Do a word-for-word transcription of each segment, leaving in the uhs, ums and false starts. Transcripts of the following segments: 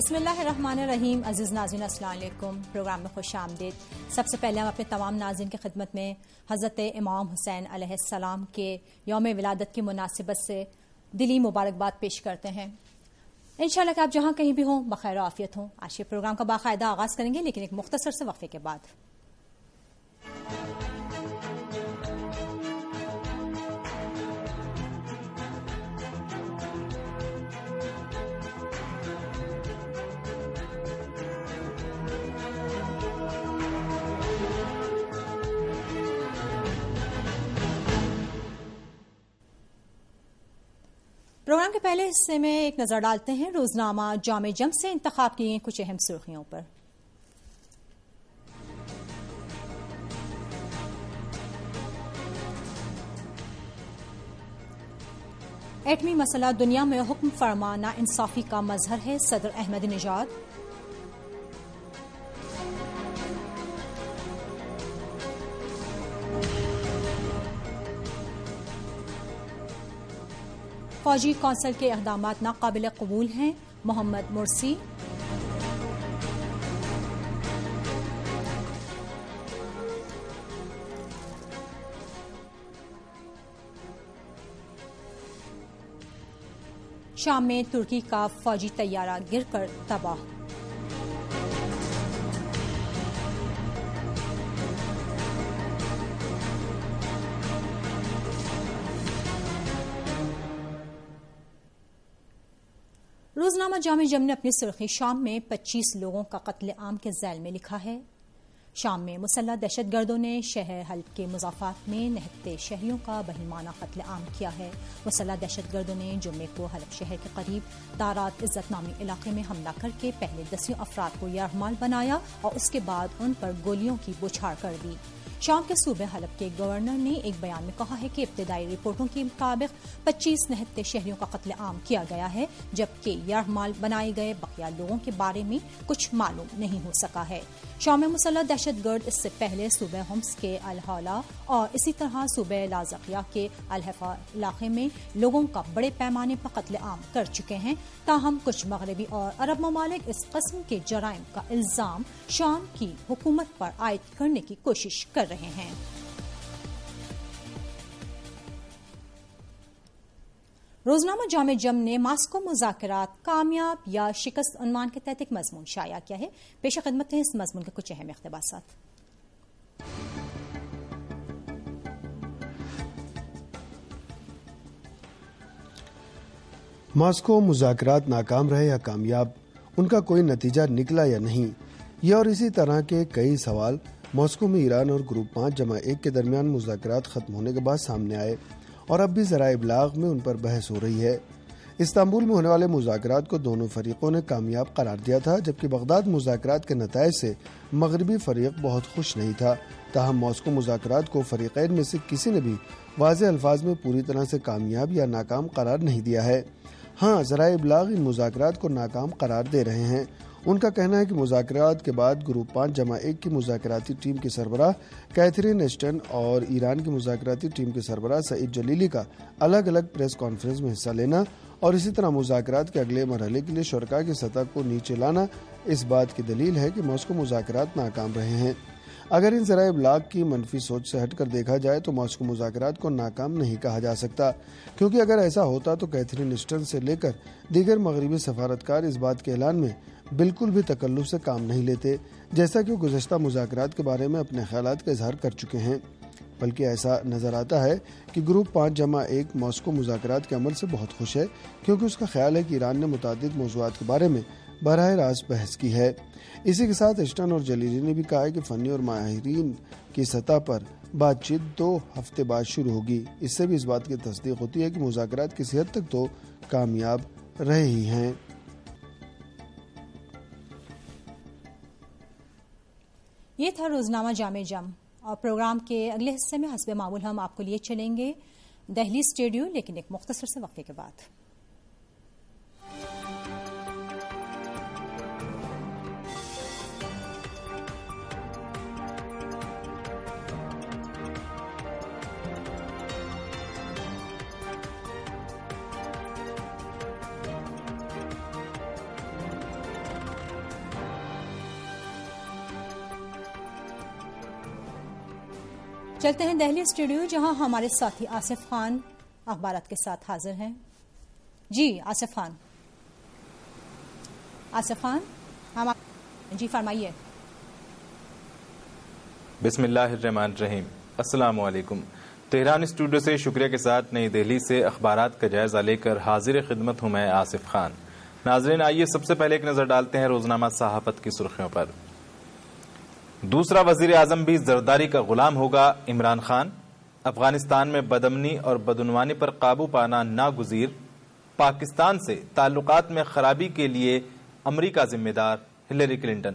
بسم اللہ الرحمن الرحیم. عزیز ناظرین السلام علیکم. پروگرام میں خوش آمدید. سب سے پہلے ہم اپنے تمام ناظرین کی خدمت میں حضرت امام حسین علیہ السلام کے یوم ولادت کی مناسبت سے دلی مبارکباد پیش کرتے ہیں. انشاءاللہ کہ آپ جہاں کہیں بھی ہوں بخیر و عافیت ہوں. آج کے پروگرام کا باقاعدہ آغاز کریں گے لیکن ایک مختصر سے وقفے کے بعد. پروگرام کے پہلے حصے میں ایک نظر ڈالتے ہیں روزنامہ جامع جم سے انتخاب کی گئی کچھ اہم سرخیوں پر. ایٹمی مسئلہ دنیا میں حکم فرما نا انصافی کا مظہر ہے، صدر احمد نژاد. فوجی کونسل کے اقدامات ناقابل قبول ہیں، محمد مرسی. شام میں ترکی کا فوجی طیارہ گر کر تباہ. روزنامہ جامع جم نے اپنی سرخی شام میں پچیس لوگوں کا قتل عام کے ذیل میں لکھا ہے. شام میں مسلح دہشت گردوں نے شہر حلب کے مضافات میں نہتے شہریوں کا بہیمانہ قتل عام کیا ہے. مسلح دہشت گردوں نے جمعے کو حلب شہر کے قریب دارات عزت نامی علاقے میں حملہ کر کے پہلے دسیوں افراد کو یرغمال بنایا اور اس کے بعد ان پر گولیوں کی بوچھار کر دی. شام کے صوبے حلب کے گورنر نے ایک بیان میں کہا ہے کہ ابتدائی رپورٹوں کے مطابق پچیس نہتے شہریوں کا قتل عام کیا گیا ہے، جبکہ یرغمال بنائے گئے بقیہ لوگوں کے بارے میں کچھ معلوم نہیں ہو سکا ہے. شام میں مسلح دہشت گرد اس سے پہلے صوبہ ہومس کے الحولہ اور اسی طرح صوبہ لازقیہ کے الحفا علاقے میں لوگوں کا بڑے پیمانے پر قتل عام کر چکے ہیں. تاہم کچھ مغربی اور عرب ممالک اس قسم کے جرائم کا الزام شام کی حکومت پر عائد کرنے کی کوشش کر رہے ہیں. روزنامہ جامع جم نے ماسکو مذاکرات کامیاب یا شکست عنوان کے تحت ایک مضمون شائع کیا ہے. پیش خدمت ہیں اس مضمون کے کچھ اہم اقتباسات. ماسکو مذاکرات ناکام رہے یا کامیاب، ان کا کوئی نتیجہ نکلا یا نہیں، یہ اور اسی طرح کے کئی سوال ماسکو میں ایران اور گروپ پانچ جمع ایک کے درمیان مذاکرات ختم ہونے کے بعد سامنے آئے اور اب بھی ذرائع ابلاغ میں ان پر بحث ہو رہی ہے. استنبول میں ہونے والے مذاکرات کو دونوں فریقوں نے کامیاب قرار دیا تھا، جبکہ بغداد مذاکرات کے نتائج سے مغربی فریق بہت خوش نہیں تھا. تاہم ماسکو مذاکرات کو فریقین میں سے کسی نے بھی واضح الفاظ میں پوری طرح سے کامیاب یا ناکام قرار نہیں دیا ہے. ہاں، ذرائع ابلاغ ان مذاکرات کو ناکام قرار دے رہے ہیں. ان کا کہنا ہے کہ مذاکرات کے بعد گروپ پانچ جمع ایک کی مذاکراتی ٹیم کے سربراہ کیتھرین ایشٹن اور ایران کی مذاکراتی ٹیم کے سربراہ سعید جلیلی کا الگ الگ پریس کانفرنس میں حصہ لینا اور اسی طرح مذاکرات کے اگلے مرحلے کے لیے شرکاء کی سطح کو نیچے لانا اس بات کی دلیل ہے کہ ماسکو مذاکرات ناکام رہے ہیں. اگر ان ذرائع ابلاغ کی منفی سوچ سے ہٹ کر دیکھا جائے تو ماسکو مذاکرات کو ناکام نہیں کہا جا سکتا، کیونکہ اگر ایسا ہوتا تو کیتھرین ایشٹن سے لے کر دیگر مغربی سفارتکار اس بات کے اعلان میں بالکل بھی تکلف سے کام نہیں لیتے، جیسا کہ وہ گزشتہ مذاکرات کے بارے میں اپنے خیالات کا اظہار کر چکے ہیں. بلکہ ایسا نظر آتا ہے کہ گروپ پانچ جمع ایک ماسکو مذاکرات کے عمل سے بہت خوش ہے، کیونکہ اس کا خیال ہے کہ ایران نے متعدد موضوعات کے بارے میں براہ راست بحث کی ہے. اسی کے ساتھ ایشٹن اور جلیلی نے بھی کہا ہے کہ فنی اور ماہرین کی سطح پر بات چیت دو ہفتے بعد شروع ہوگی. اس سے بھی اس بات کی تصدیق ہوتی ہے کہ مذاکرات کسی حد تک تو کامیاب رہے ہی ہیں. یہ تھا روزنامہ جامع جم، اور پروگرام کے اگلے حصے میں حسب معمول ہم آپ کو لیے چلیں گے دہلی اسٹوڈیو، لیکن ایک مختصر سے وقفے کے بعد. چلتے ہیں دہلی اسٹوڈیو جہاں ہمارے ساتھی آصف خان اخبارات کے ساتھ حاضر ہیں. جی آصف خان آصف خان ہم جی فرمائیے. بسم اللہ الرحمن الرحیم. السلام علیکم. تہران اسٹوڈیو سے شکریہ کے ساتھ نئی دہلی سے اخبارات کا جائزہ لے کر حاضر خدمت ہوں میں آصف خان. ناظرین آئیے سب سے پہلے ایک نظر ڈالتے ہیں روزنامہ صحافت کی سرخیوں پر. دوسرا وزیر اعظم بھی زرداری کا غلام ہوگا. عمران خان. افغانستان میں بدامنی اور بدعنوانی پر قابو پانا ناگزیر. پاکستان سے تعلقات میں خرابی کے لیے امریکہ ذمہ دار. Hillary Clinton.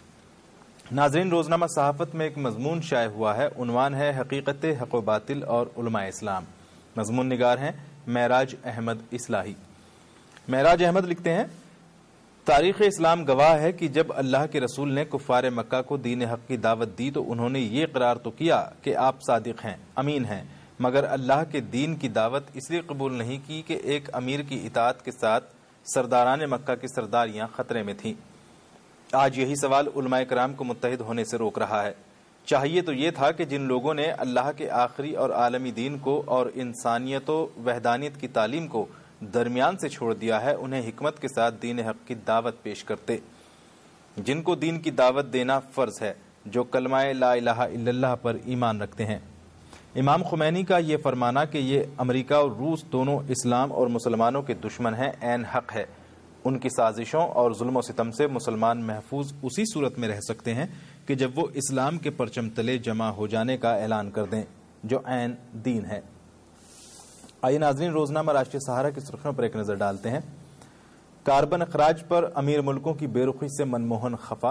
ناظرین روزنامہ صحافت میں ایک مضمون شائع ہوا ہے. عنوان ہے حقیقت حق و باطل اور علماء اسلام. مضمون نگار ہیں معراج احمد اصلاحی. معراج احمد لکھتے ہیں تاریخ اسلام گواہ ہے کہ جب اللہ کے رسول نے کفار مکہ کو دین حق کی دعوت دی تو انہوں نے یہ اقرار تو کیا کہ آپ صادق ہیں، امین ہیں، مگر اللہ کے دین کی دعوت اس لیے قبول نہیں کی کہ ایک امیر کی اطاعت کے ساتھ سرداران مکہ کی سرداریاں خطرے میں تھیں. آج یہی سوال علماء کرام کو متحد ہونے سے روک رہا ہے. چاہیے تو یہ تھا کہ جن لوگوں نے اللہ کے آخری اور عالمی دین کو اور انسانیت و وحدانیت کی تعلیم کو درمیان سے چھوڑ دیا ہے انہیں حکمت کے ساتھ دین حق کی دعوت پیش کرتے. جن کو دین کی دعوت دینا فرض ہے، جو کلمہ لا الہ الا اللہ پر ایمان رکھتے ہیں. امام خمینی کا یہ فرمانا کہ یہ امریکہ اور روس دونوں اسلام اور مسلمانوں کے دشمن ہیں عین حق ہے. ان کی سازشوں اور ظلم و ستم سے مسلمان محفوظ اسی صورت میں رہ سکتے ہیں کہ جب وہ اسلام کے پرچم تلے جمع ہو جانے کا اعلان کر دیں جو عین دین ہے. آئیے ناظرین روزنامہ راشٹریہ سہارا کی سرخیوں پر ایک نظر ڈالتے ہیں. کاربن اخراج پر امیر ملکوں کی بے رخی سے منموہن خفا.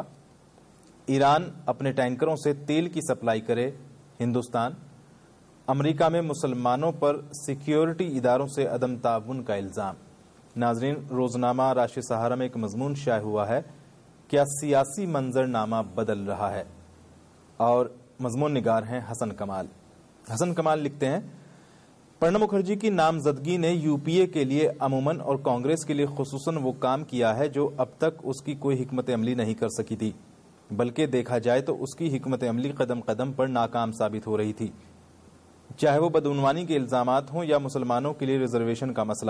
ایران اپنے ٹینکروں سے تیل کی سپلائی کرے ہندوستان. امریکہ میں مسلمانوں پر سیکیورٹی اداروں سے عدم تعاون کا الزام. ناظرین روزنامہ راشٹریہ سہارا میں ایک مضمون شائع ہوا ہے کیا سیاسی منظر نامہ بدل رہا ہے، اور مضمون نگار ہیں حسن کمال. حسن کمال لکھتے ہیں پرنب مکھرجی کی نامزدگی نے یو پی اے کے لیے عموماً اور کانگریس کے لیے خصوصاً وہ کام کیا ہے جو اب تک اس کی کوئی حکمت عملی نہیں کر سکی تھی، بلکہ دیکھا جائے تو اس کی حکمت عملی قدم قدم پر ناکام ثابت ہو رہی تھی، چاہے وہ بدعنوانی کے الزامات ہوں یا مسلمانوں کے لیے ریزرویشن کا مسئلہ.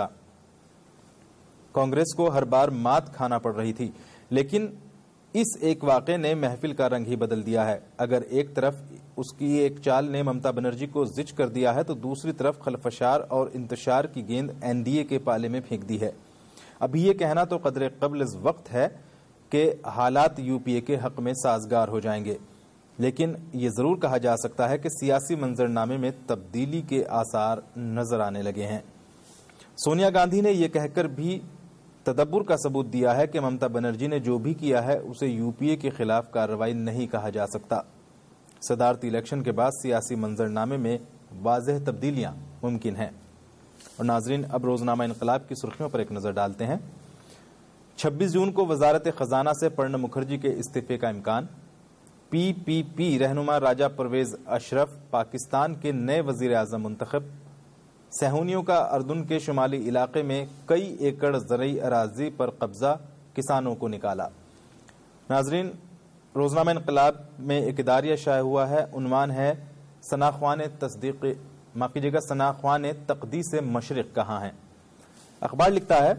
کانگریس کو ہر بار مات کھانا پڑ رہی تھی، لیکن اس ایک واقعے نے محفل کا رنگ ہی بدل دیا ہے. اگر ایک طرف اس کی ایک چال نے ممتا بنرجی کو زچ کر دیا ہے تو دوسری طرف خلفشار اور انتشار کی گیند این ڈی اے کے پالے میں پھینک دی ہے. ابھی یہ کہنا تو قدر قبل از وقت ہے کہ حالات یو پی اے کے حق میں سازگار ہو جائیں گے، لیکن یہ ضرور کہا جا سکتا ہے کہ سیاسی منظرنامے میں تبدیلی کے آثار نظر آنے لگے ہیں. سونیا گاندھی نے یہ کہہ کر بھی تدبر کا ثبوت دیا ہے کہ ممتا بنرجی نے جو بھی کیا ہے اسے یو پی اے کے خلاف کارروائی نہیں کہا جا سکتا. صدارتی الیکشن کے بعد سیاسی منظرنامے میں واضح تبدیلیاں ممکن ہیں. اور ناظرین اب روزنامہ انقلاب کی سرخیوں پر ایک نظر ڈالتے ہیں. چھبیس جون کو وزارت خزانہ سے پرنب مکھرجی کے استعفے کا امکان. پی پی پی رہنما راجہ پرویز اشرف پاکستان کے نئے وزیر اعظم منتخب. سہونیوں کا اردن کے شمالی علاقے میں کئی ایکڑ زرعی اراضی پر قبضہ، کسانوں کو نکالا. ناظرین روزنامہ انقلاب میں ایک اداریہ شائع ہوا ہے. عنوان ہے ثناخوان تصدیق معاف کیجیے گا ثناخوان تقدیس مشرق کہاں ہیں. اخبار لکھتا ہے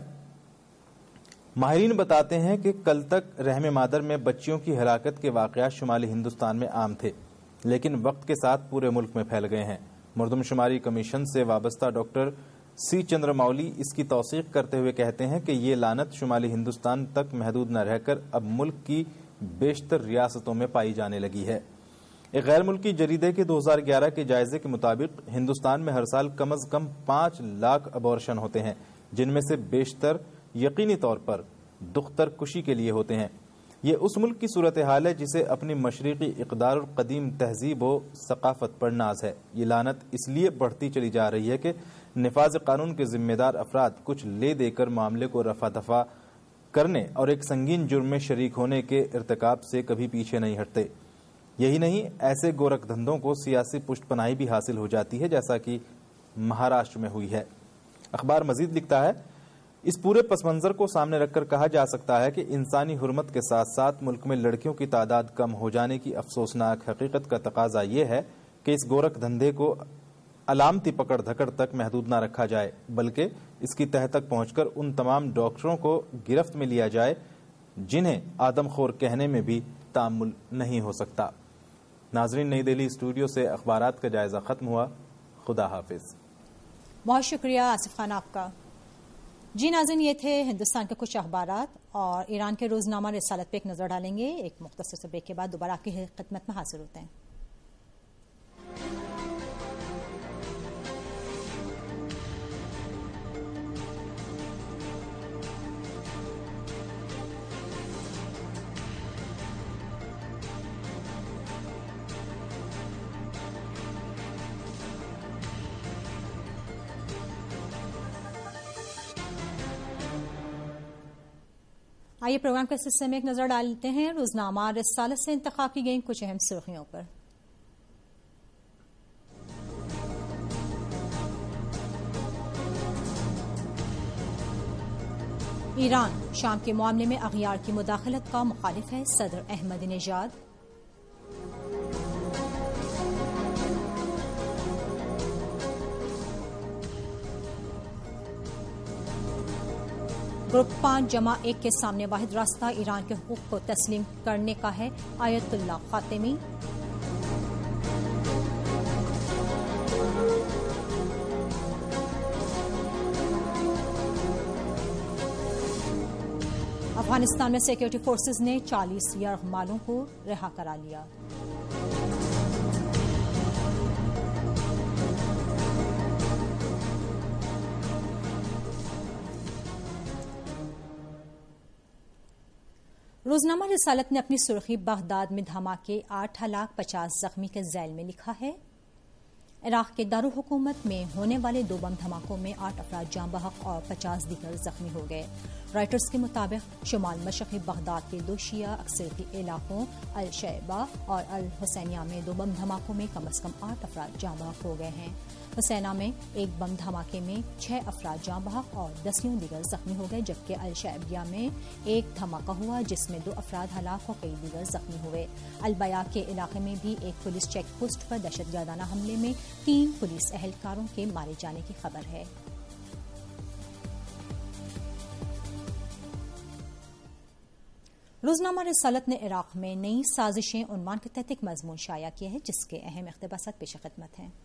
ماہرین بتاتے ہیں کہ کل تک رحم مادر میں بچیوں کی ہلاکت کے واقعات شمالی ہندوستان میں عام تھے، لیکن وقت کے ساتھ پورے ملک میں پھیل گئے ہیں. مردم شماری کمیشن سے وابستہ ڈاکٹر سی چندر مولی اس کی توثیق کرتے ہوئے کہتے ہیں کہ یہ لعنت شمالی ہندوستان تک محدود نہ رہ کر اب ملک کی بیشتر ریاستوں میں پائی جانے لگی ہے. ایک غیر ملکی جریدے کے دو ہزار گیارہ کے جائزے کے مطابق ہندوستان میں ہر سال کم از کم پانچ لاکھ ابورشن ہوتے ہیں، جن میں سے بیشتر یقینی طور پر دختر کشی کے لیے ہوتے ہیں. یہ اس ملک کی صورتحال ہے جسے اپنی مشرقی اقدار اور قدیم تہذیب و ثقافت پر ناز ہے. یہ لعنت اس لیے بڑھتی چلی جا رہی ہے کہ نفاذ قانون کے ذمہ دار افراد کچھ لے دے کر معاملے کو رفع دفع کرنے اور ایک سنگین جرم میں شریک ہونے کے ارتکاب سے کبھی پیچھے نہیں ہٹتے. یہی نہیں، ایسے گورکھ دھندوں کو سیاسی پشت پناہی بھی حاصل ہو جاتی ہے، جیسا کہ مہاراشٹر میں ہوئی ہے. اخبار مزید لکھتا ہے اس پورے پس منظر کو سامنے رکھ کر کہا جا سکتا ہے کہ انسانی حرمت کے ساتھ ساتھ ملک میں لڑکیوں کی تعداد کم ہو جانے کی افسوسناک حقیقت کا تقاضا یہ ہے کہ اس گورکھ دھندے کو علامتی پکڑ دھکڑ تک محدود نہ رکھا جائے، بلکہ اس کی تہہ تک پہنچ کر ان تمام ڈاکٹروں کو گرفت میں لیا جائے جنہیں آدم خور کہنے میں بھی تأمل نہیں ہو سکتا۔ ناظرین، نئی دہلی اسٹوڈیو سے اخبارات کا جائزہ ختم ہوا۔ خدا حافظ۔ بہت شکریہ آصف خان آپ کا۔ جی ناظرین، یہ تھے ہندوستان کے کچھ اخبارات، اور ایران کے روزنامہ رسالت پہ ایک نظر ڈالیں گے۔ ایک مختصر سے بریک کے بعد دوبارہ آپ کی خدمت میں حاضر ہوتے ہیں۔ آئیے پروگرام کے سلسلے میں ایک نظر ڈالتے ہیں روزنامہ رسالت سے انتخاب کی گئی کچھ اہم سرخیوں پر۔ ایران شام کے معاملے میں اغیار کی مداخلت کا مخالف ہے، صدر احمد نژاد۔ گروپ پانچ جمع ایک کے سامنے واحد راستہ ایران کے حقوق کو تسلیم کرنے کا ہے، آیت اللہ خاتمی۔ افغانستان میں سیکورٹی فورسز نے چالیس یرغمالوں کو رہا کرا لیا۔ روزنامہ رسالت نے اپنی سرخی بغداد میں دھماکے، آٹھ ہلاک پچاس زخمی کے ذیل میں لکھا ہے۔ عراق کے دارالحکومت میں ہونے والے دو بم دھماکوں میں آٹھ افراد جاں بحق اور پچاس دیگر زخمی ہو گئے۔ رائٹرز کے مطابق شمال مشرقی بغداد کے دو شیعہ اکثریتی علاقوں الشیبہ اور الحسینیہ میں دو بم دھماکوں میں کم از کم آٹھ افراد جاں بحق ہو گئے ہیں۔ حسینہ میں ایک بم دھماکے میں چھ افراد جاں بحق اور دسیوں دیگر زخمی ہو گئے، جبکہ الشیبیہ میں ایک دھماکہ ہوا جس میں دو افراد ہلاک اور کئی دیگر زخمی ہوئے۔ البیا کے علاقے میں بھی ایک پولیس چیک پوسٹ پر دہشت گردانہ حملے میں تین پولیس اہلکاروں کے مارے جانے کی خبر ہے۔ روزنامہ رسالت نے عراق میں نئی سازشیں عنوان کے تحت ایک مضمون شائع کیا ہے جس کے اہم اقتباسات پیش خدمت ہیں۔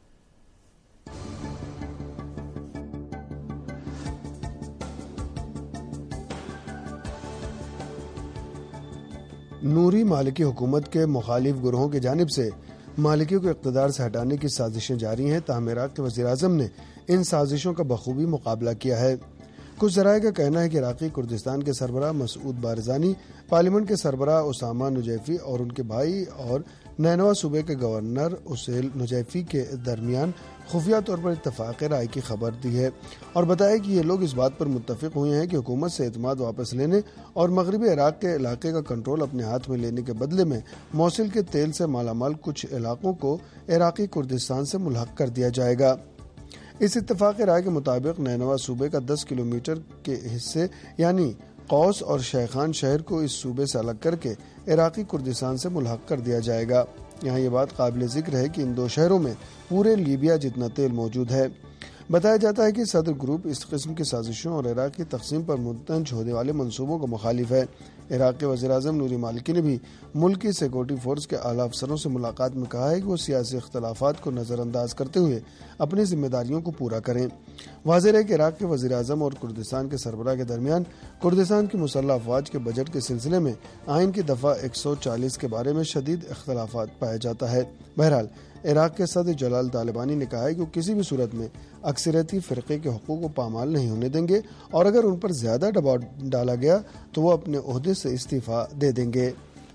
نوری مالکی حکومت کے مخالف گروہوں کی جانب سے مالکیوں کو اقتدار سے ہٹانے کی سازشیں جاری ہیں، تاہم عراق کے وزیر اعظم نے ان سازشوں کا بخوبی مقابلہ کیا ہے۔ کچھ ذرائع کا کہنا ہے کہ عراقی کردستان کے سربراہ مسعود بارزانی، پارلیمنٹ کے سربراہ اسامہ نجیفی اور ان کے بھائی اور نینوا صوبے کے گورنر اسیل نجیفی کے درمیان خفیہ طور پر اتفاق رائے کی خبر دی ہے اور بتایا کہ یہ لوگ اس بات پر متفق ہوئے ہیں کہ حکومت سے اعتماد واپس لینے اور مغربی عراق کے علاقے کا کنٹرول اپنے ہاتھ میں لینے کے بدلے میں موصل کے تیل سے مالا مال کچھ علاقوں کو عراقی کردستان سے ملحق کر دیا جائے گا۔ اس اتفاق رائے کے مطابق نینوا صوبے کا دس کلومیٹر کے حصے یعنی قوس اور شیخان شہر کو اس صوبے سے الگ کر کے عراقی کردستان سے ملحق کر دیا جائے گا۔ یہاں یہ بات قابل ذکر ہے کہ ان دو شہروں میں پورے لیبیا جتنا تیل موجود ہے۔ بتایا جاتا ہے کہ صدر گروپ اس قسم کی سازشوں اور عراق کی تقسیم پر متنج ہونے والے منصوبوں کا مخالف ہے۔ عراق کے وزیر اعظم نوری مالکی نے بھی ملک کی سیکورٹی فورس کے اعلیٰ افسروں سے ملاقات میں کہا ہے کہ وہ سیاسی اختلافات کو نظر انداز کرتے ہوئے اپنی ذمہ داریوں کو پورا کریں۔ واضح ہے کہ عراق کے وزیر اعظم اور کردستان کے سربراہ کے درمیان کردستان کی مسلح افواج کے بجٹ کے سلسلے میں آئین کی دفعہ ایک سو چالیس کے بارے میں شدید اختلافات پایا جاتا ہے۔ بہرحال عراق کے صدر جلال طالبانی نے کہا ہے کہ وہ کسی بھی صورت میں اکثریتی فرقے کے حقوق کو پامال نہیں ہونے دیں گے اور اگر ان پر زیادہ دباؤ ڈالا گیا تو وہ اپنے عہدے سے استعفیٰ دے دیں گے۔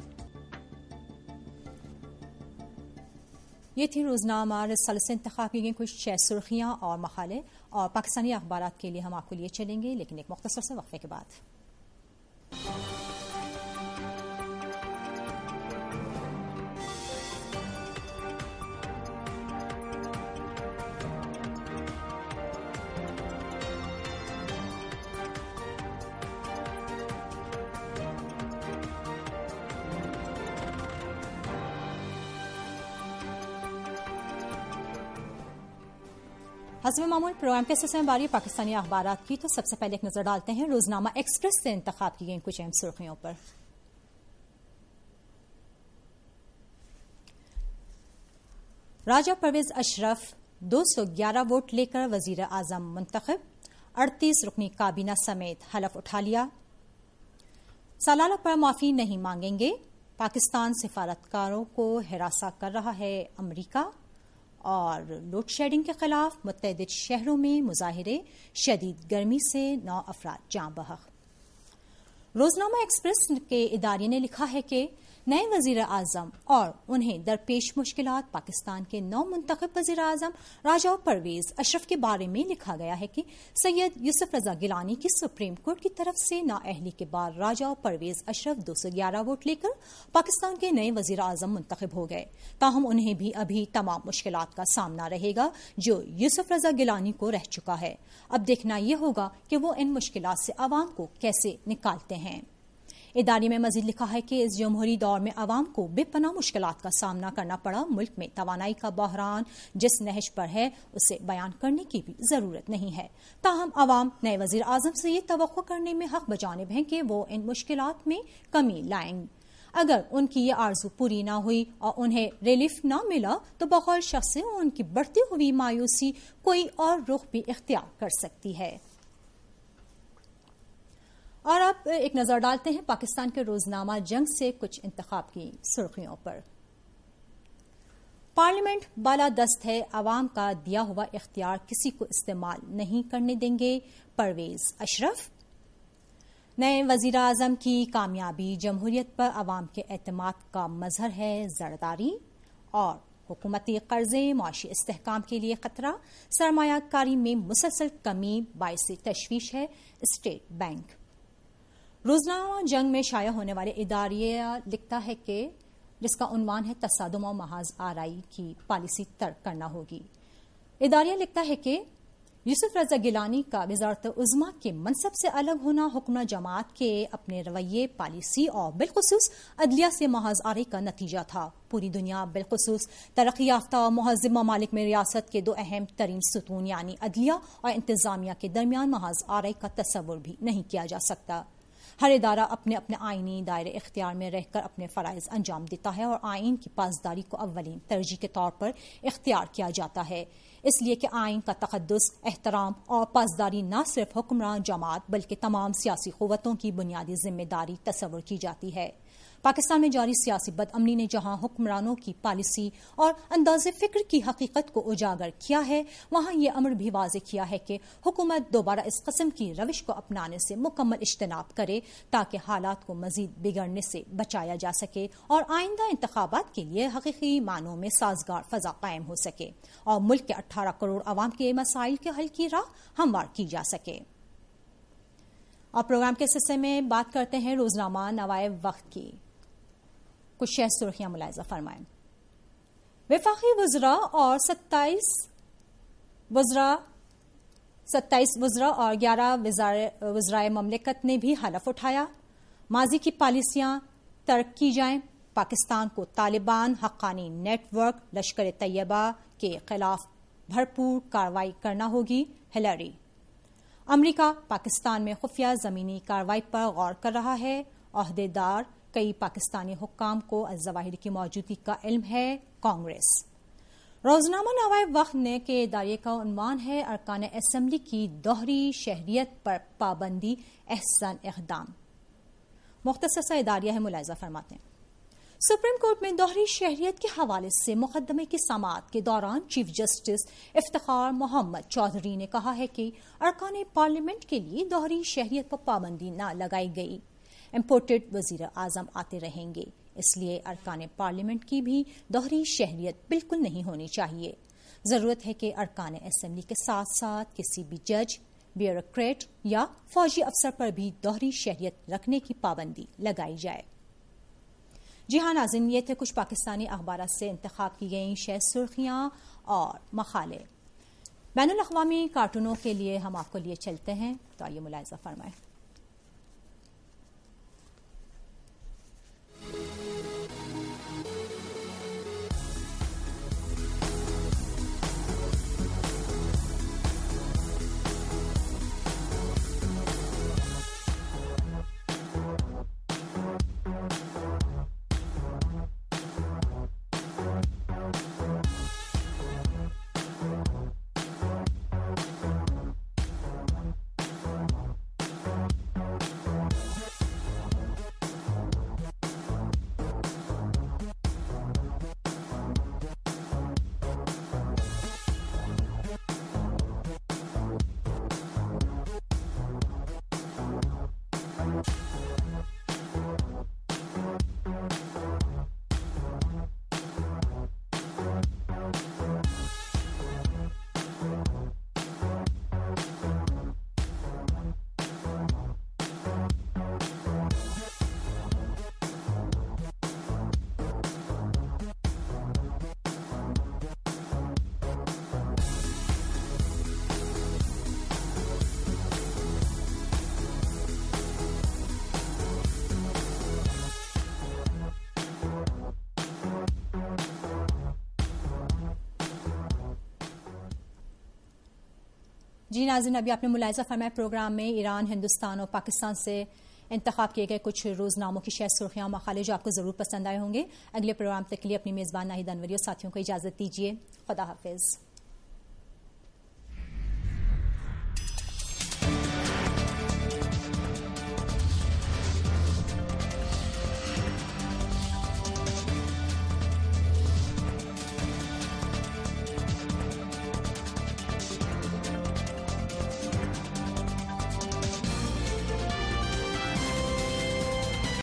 یہ تھی روزنامہ رسالت سے انتخاب کی گئی کچھ چھ سرخیاں اور مقالے، اور پاکستانی اخبارات کے لیے ہم آپ کو لیے چلیں گے لیکن ایک مختصر سے وقفے کے بعد۔ حسب معمول پروگرام کے سلسلے میں باری پاکستانی اخبارات کی، تو سب سے پہلے ایک نظر ڈالتے ہیں روزنامہ ایکسپریس سے انتخاب کی گئی کچھ اہم سرخیوں پر۔ راجہ پرویز اشرف دو سو گیارہ ووٹ لے کر وزیر اعظم منتخب، اڑتیس رکنی کابینہ سمیت حلف اٹھا لیا۔ سالانہ پر معافی نہیں مانگیں گے، پاکستان سفارتکاروں کو ہراساں کر رہا ہے امریکہ، اور لوڈ شیڈنگ کے خلاف متعدد شہروں میں مظاہرے، شدید گرمی سے نو افراد جاں بحق۔ روزنامہ ایکسپریس کے ادارے نے لکھا ہے کہ نئے وزیر اعظم اور انہیں درپیش مشکلات، پاکستان کے نو منتخب وزیر اعظم راجہ پرویز اشرف کے بارے میں لکھا گیا ہے کہ سید یوسف رضا گیلانی کی سپریم کورٹ کی طرف سے نااہلی کے بعد راجہ پرویز اشرف دو سو گیارہ ووٹ لے کر پاکستان کے نئے وزیر اعظم منتخب ہو گئے، تاہم انہیں بھی ابھی تمام مشکلات کا سامنا رہے گا جو یوسف رضا گیلانی کو رہ چکا ہے۔ اب دیکھنا یہ ہوگا کہ وہ ان مشکلات سے عوام کو کیسے نکالتے ہیں۔ ادارے میں مزید لکھا ہے کہ اس جمہوری دور میں عوام کو بے پناہ مشکلات کا سامنا کرنا پڑا۔ ملک میں توانائی کا بحران جس نہج پر ہے اسے بیان کرنے کی بھی ضرورت نہیں ہے، تاہم عوام نئے وزیر اعظم سے یہ توقع کرنے میں حق بجانب ہیں کہ وہ ان مشکلات میں کمی لائیں۔ اگر ان کی یہ آرزو پوری نہ ہوئی اور انہیں ریلیف نہ ملا تو بقول شخص ان کی بڑھتی ہوئی مایوسی کوئی اور رخ بھی اختیار کر سکتی ہے۔ اور اب ایک نظر ڈالتے ہیں پاکستان کے روزنامہ جنگ سے کچھ انتخاب کی سرخیوں پر۔ پارلیمنٹ بالادست ہے، عوام کا دیا ہوا اختیار کسی کو استعمال نہیں کرنے دیں گے، پرویز اشرف۔ نئے وزیر اعظم کی کامیابی جمہوریت پر عوام کے اعتماد کا مظہر ہے، زرداری۔ اور حکومتی قرضے معاشی استحکام کے لیے خطرہ، سرمایہ کاری میں مسلسل کمی باعث تشویش ہے، اسٹیٹ بینک۔ روزنامہ جنگ میں شائع ہونے والے اداریہ لکھتا ہے کہ جس کا عنوان ہے تصادم و محاذ آرائی کی پالیسی ترک کرنا ہوگی۔ اداریہ لکھتا ہے کہ یوسف رضا گیلانی کا وزارت عظمیٰ کے منصب سے الگ ہونا حکمراں جماعت کے اپنے رویے، پالیسی اور بالخصوص عدلیہ سے محاذ آرائی کا نتیجہ تھا۔ پوری دنیا بالخصوص ترقی یافتہ اور مہذب ممالک میں ریاست کے دو اہم ترین ستون یعنی عدلیہ اور انتظامیہ کے درمیان محاذ آرائی کا تصور بھی نہیں کیا جا سکتا۔ ہر ادارہ اپنے اپنے آئینی دائرے اختیار میں رہ کر اپنے فرائض انجام دیتا ہے اور آئین کی پاسداری کو اولین ترجیح کے طور پر اختیار کیا جاتا ہے، اس لیے کہ آئین کا تقدس، احترام اور پاسداری نہ صرف حکمراں جماعت بلکہ تمام سیاسی قوتوں کی بنیادی ذمہ داری تصور کی جاتی ہے۔ پاکستان میں جاری سیاسی بد امنی نے جہاں حکمرانوں کی پالیسی اور انداز فکر کی حقیقت کو اجاگر کیا ہے، وہاں یہ امر بھی واضح کیا ہے کہ حکومت دوبارہ اس قسم کی روش کو اپنانے سے مکمل اجتناب کرے تاکہ حالات کو مزید بگڑنے سے بچایا جا سکے اور آئندہ انتخابات کے لیے حقیقی معنوں میں سازگار فضا قائم ہو سکے اور ملک کے اٹھارہ کروڑ عوام کے مسائل کے حل کی راہ ہموار کی جا سکے۔ اور پروگرام کے سلسلے میں بات کرتے ہیں روزنامہ نوائے وقت کی، کچھ شہر سرخیاں ملاحظہ فرمائیں۔ وفاقی وزراء اور ستائیس وزراء ستائیس وزراء اور گیارہ وزرائے مملکت نے بھی حلف اٹھایا، ماضی کی پالیسیاں ترک کی جائیں، پاکستان کو طالبان حقانی نیٹ ورک لشکر طیبہ کے خلاف بھرپور کارروائی کرنا ہوگی، ہلیری۔ امریکہ پاکستان میں خفیہ زمینی کارروائی پر غور کر رہا ہے، عہدے دار کئی پاکستانی حکام کو الظواہر کی موجودگی کا علم ہے، کانگریس۔ روزنامہ نوائے وقت نے کے ادارے کا عنوان ہے ارکان اسمبلی کی دوہری شہریت پر پابندی احسن اقدام۔ مختصر سا اداریہ ہے، ملاحظہ فرماتے ہیں۔ سپریم کورٹ میں دوہری شہریت کے حوالے سے مقدمے کی سماعت کے دوران چیف جسٹس افتخار محمد چودھری نے کہا ہے کہ ارکان پارلیمنٹ کے لیے دوہری شہریت پر پابندی نہ لگائی گئی، امپورٹڈ وزیر اعظم آتے رہیں گے، اس لیے ارکان پارلیمنٹ کی بھی دوہری شہریت بالکل نہیں ہونی چاہیے۔ ضرورت ہے کہ ارکان اسمبلی کے ساتھ ساتھ کسی بھی جج، بیوروکریٹ یا فوجی افسر پر بھی دوہری شہریت رکھنے کی پابندی لگائی جائے۔ جی ہاں ناظرین، یہ تھے کچھ پاکستانی اخبارات سے انتخاب کی گئیں شہ سرخیاں اور مقالے۔ بین الاقوامی کارٹونوں کے لیے ہم آپ کو لیے چلتے ہیں، تو آئیے ملاحظہ فرمائیں۔ جی ناظرین، ابھی آپ نے ملاحظہ فرمایا پروگرام میں ایران، ہندوستان اور پاکستان سے انتخاب کیے گئے کچھ روزناموں کی شہ سرخیاں مقالے جو آپ کو ضرور پسند آئے ہوں گے. اگلے پروگرام تک کے لیے اپنی میزبان ناہید انوری اور ساتھیوں کو اجازت دیجیے. خدا حافظ.